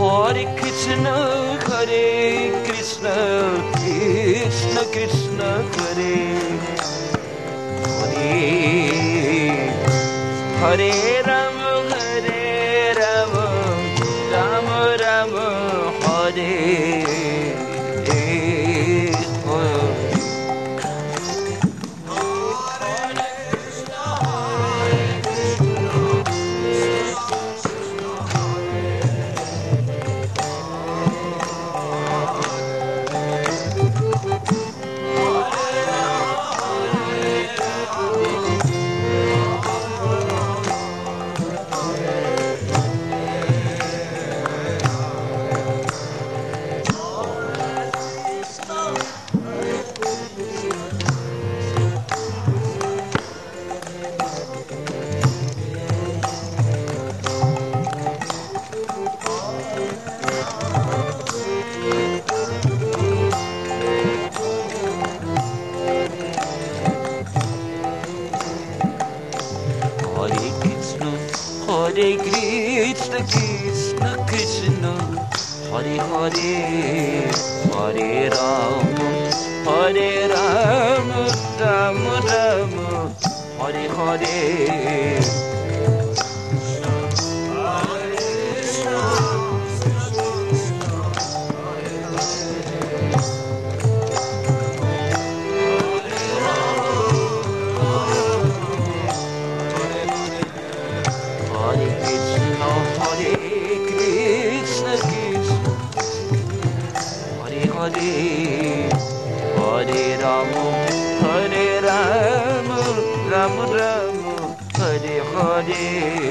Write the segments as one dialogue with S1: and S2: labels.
S1: Hare Krishna Krishna Krishna Hare Hare Hare Rama Rama Rama Hare Hare Krishna Krishna Krishna Hare Hare Hare Rama Rama Rama Hare Hare Hare Rama Rama Rama Hare Hare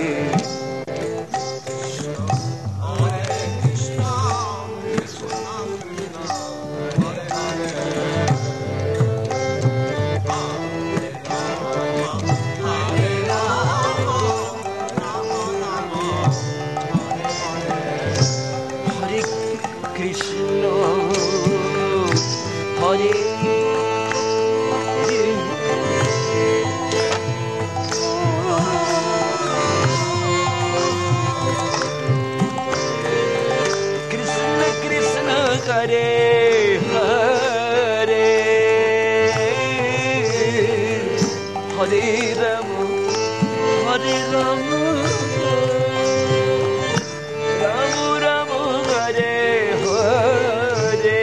S1: Hare Hare Hare Rama Rama Rama Hare Hare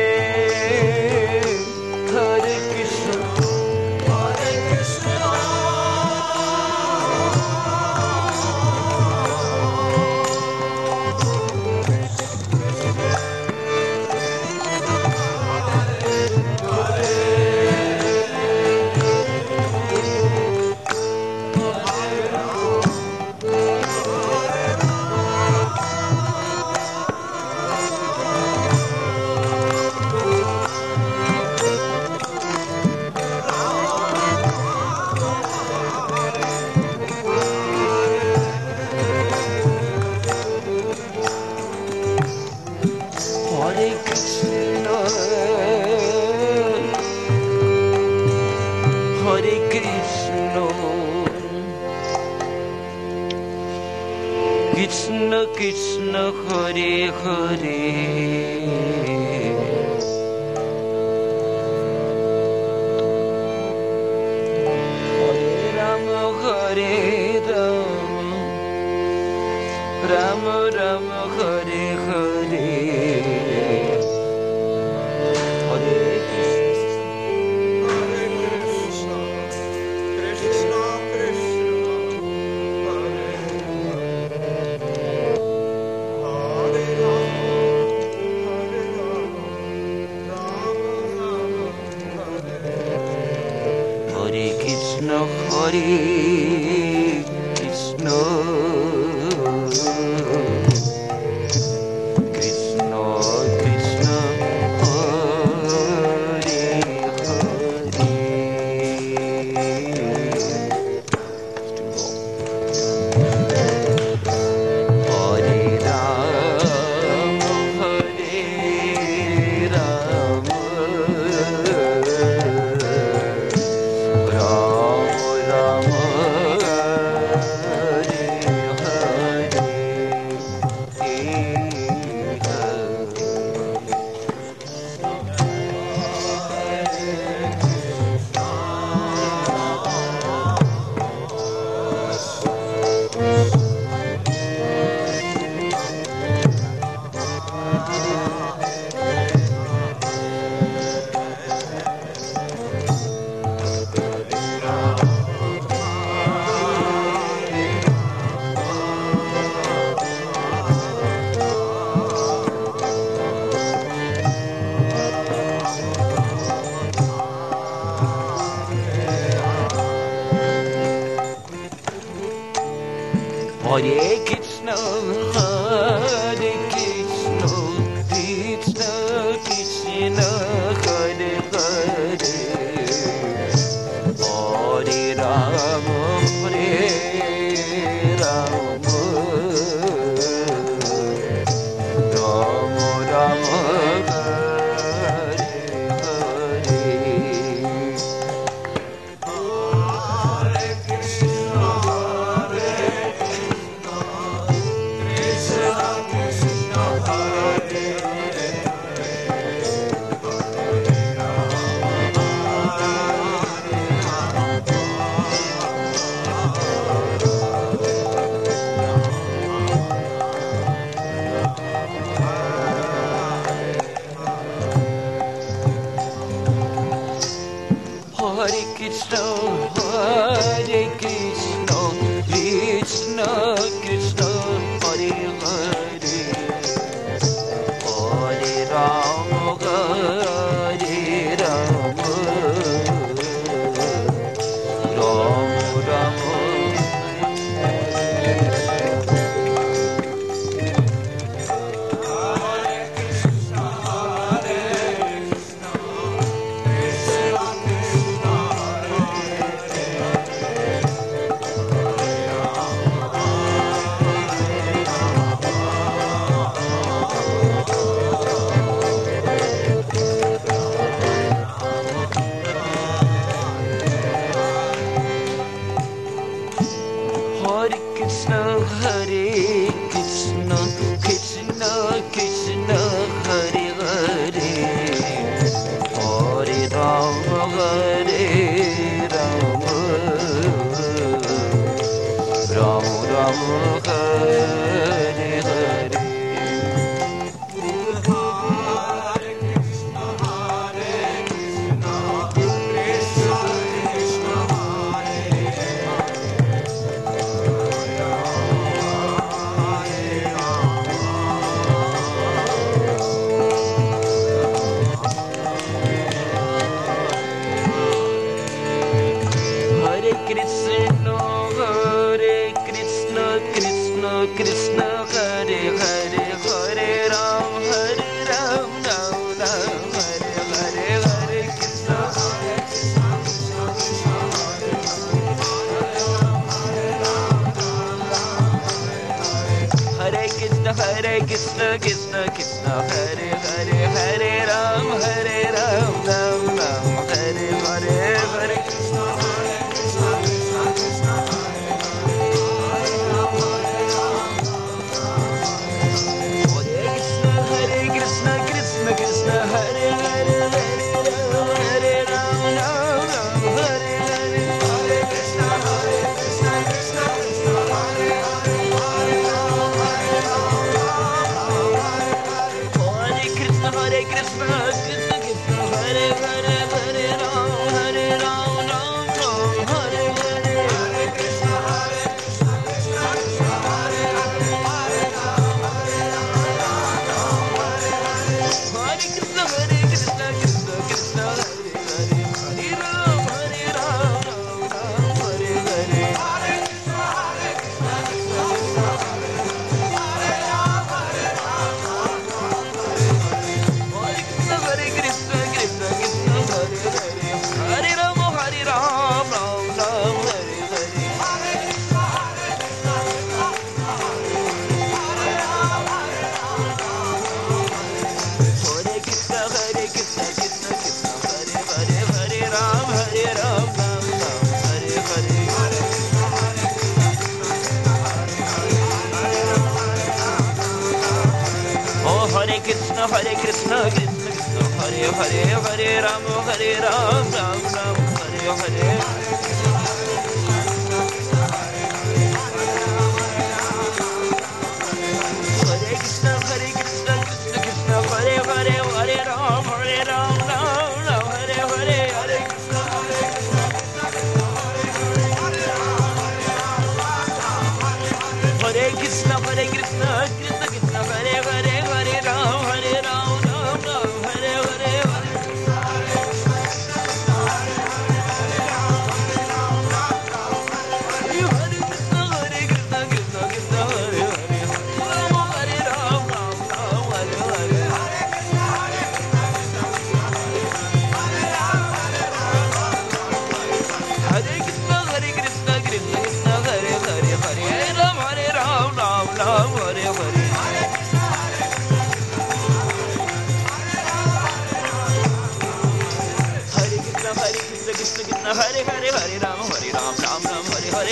S1: Hare Krishna Hare Krishna Krishna Krishna Hare Hare Rama Rama Hare Hare Hare Krishna Krishna Krishna Hare Hare Hare Krishna Hare Krishna Rama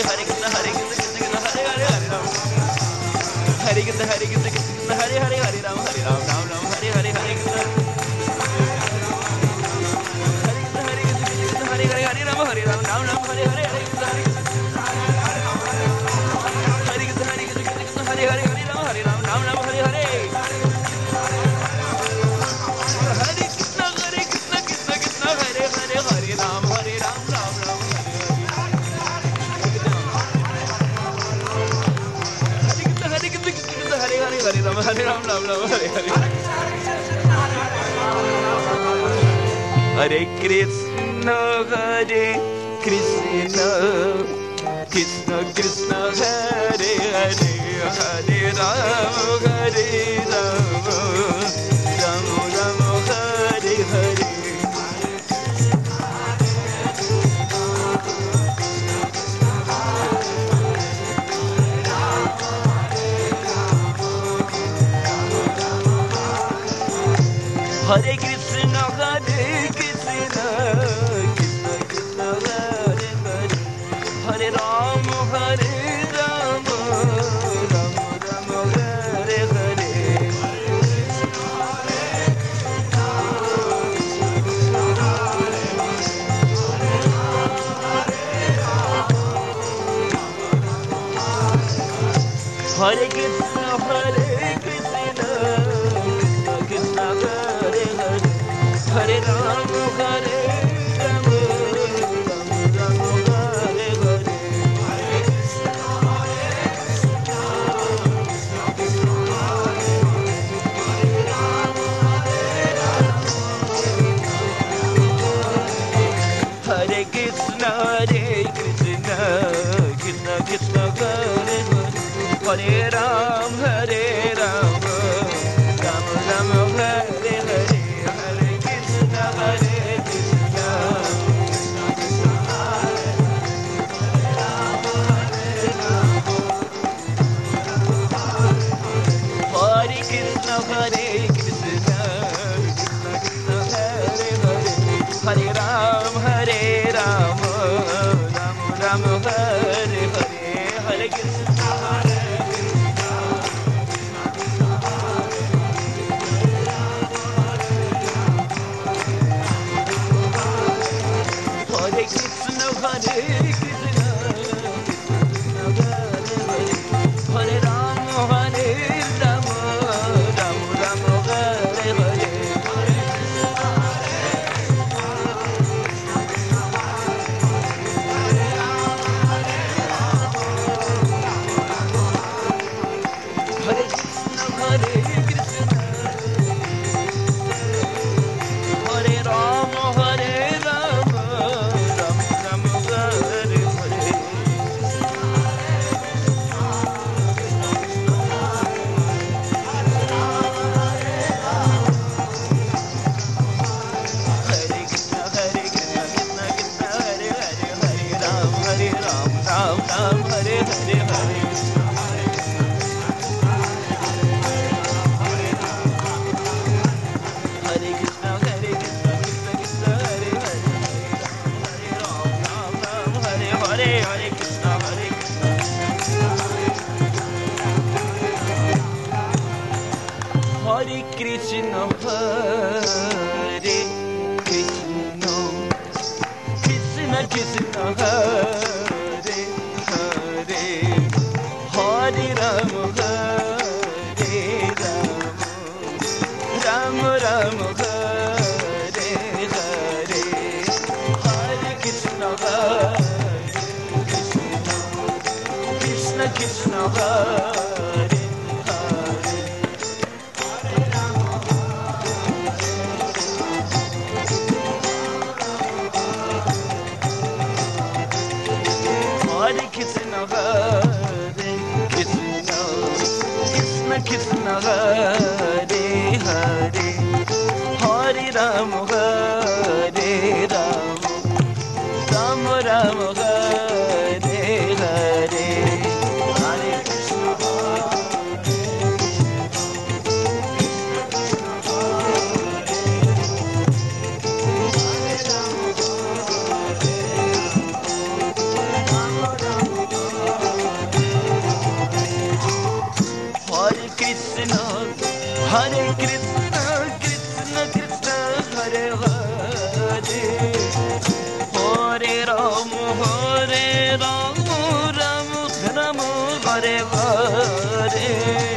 S1: Hare Krishna Krishna Krishna Hare Hare Hare Ram Hare Krishna Krishna Hare Hare Hare Ram Ram Ram Hare Hare Hare Krishna Hare Krishna Hare Hare Ram Ram Ram Hare Hare Hare Krishna Hare Krishna Hare Hare Ram Ram Ram Hare Hare Hare Ram Ram Ram Hare Hare Hare Krishna Krishna Krishna Krishna Hare Hare Hare Ram Hare Ram Ram Ram Hare Hare Hare Krishna Krishna Krishna Hare Hare Hare Ram Hare Ram Ram Ram Hare Hare Hare Krishna Krishna Krishna Hare Hare Hare Ram Hare Ram Ram Hare Hare Hare Krishna Krishna Krishna Hare Hare Hare Ram Hare Ram Ram Ram Hare Hare Hare Krishna Krishna Hare Krishna Krishna Krishna Hare Hare Hare Ram Hare Ram Ram Ram Hare Hare Hare Krishna Hare Krishna Hare Ram Hare Ram Ram Ram Hare Hare Hare Krishna Hare Ram Hare Ram Ram Ram Hare Hare Hare Krishna Krishna Krishna Hare Hare Hare Ram Ram Ram Hare Hare Hare Hare Krishna Krishna Krishna Hare Hare Hare Ram Ram Hare Hare Hare Krishna Krishna Hare Krishna Krishna Krishna Hare Hare Hare Ram Hare Ram Ram Ram Hare Hare Hare Krishna Krishna Krishna Hare Hare Hare Krishna Krishna Krishna Hare Hare Hare Ram Hare Ram Ram Ram Hare Hare Hare Krishna Hare Hare Krishna, Krishna Krishna, Hare Hare, Hare Ram, Ram Ram, Hare Hare.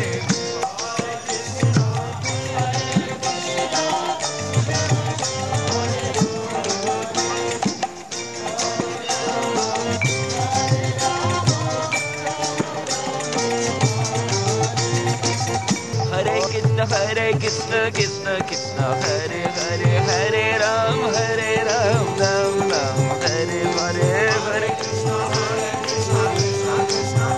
S1: Hare Krishna, Krishna Krishna, Hare Hare, Hare Ram, Ram Ram, Hare Hare, Hare Krishna, Krishna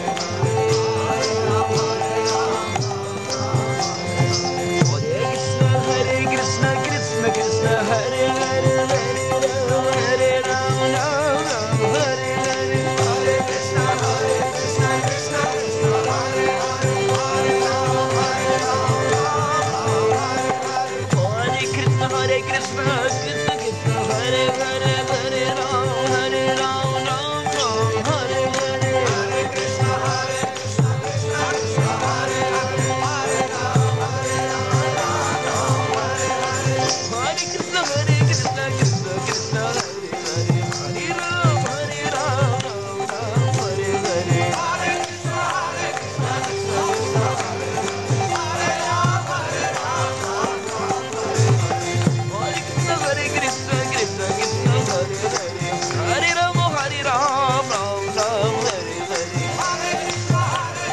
S1: Hare Krishna, Krishna Krishna, Hare Hare, Hare Ram, Ram Ram, Hare Hare, Hare Krishna, Krishna Krishna, Hare Hare, Hare Ram, Hare Krishna, Krishna Krishna, Hare Hare, Hare Ram, Ram Ram, Hare Hare, Hare Krishna, Krishna Krishna, Hare Hare, Hare Ram, Hare Krishna, Krishna Krishna, Hare Hare, Hare Ram, Ram Hare Hare, Hare Krishna, Krishna Krishna, Hare Hare Krishna, Krishna Krishna, Hare Hare, Hare Ram, Ram Ram, Hare Hare, Hare Krishna,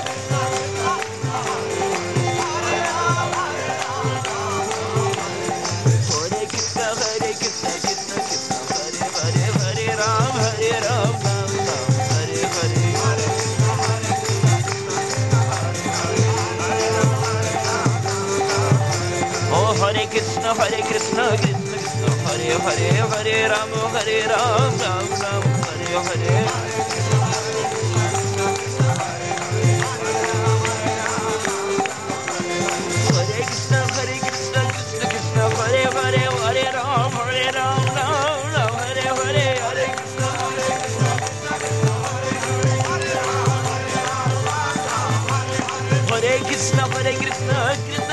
S1: Hare Krishna, Krishna Krishna, Hare Hare, Hare Ram, Ram Ram, Hare Hare, Hare Oh Hare Krishna, Krishna Krishna, Hare Hare, Hare Ram, Ram Ram, Hare Hare. Hare Krishna, Krishna Krishna, Hare Hare, Hare Ram, Ram Ram, Hare Hare, Hare Krishna, Hare Krishna, Krishna Krishna,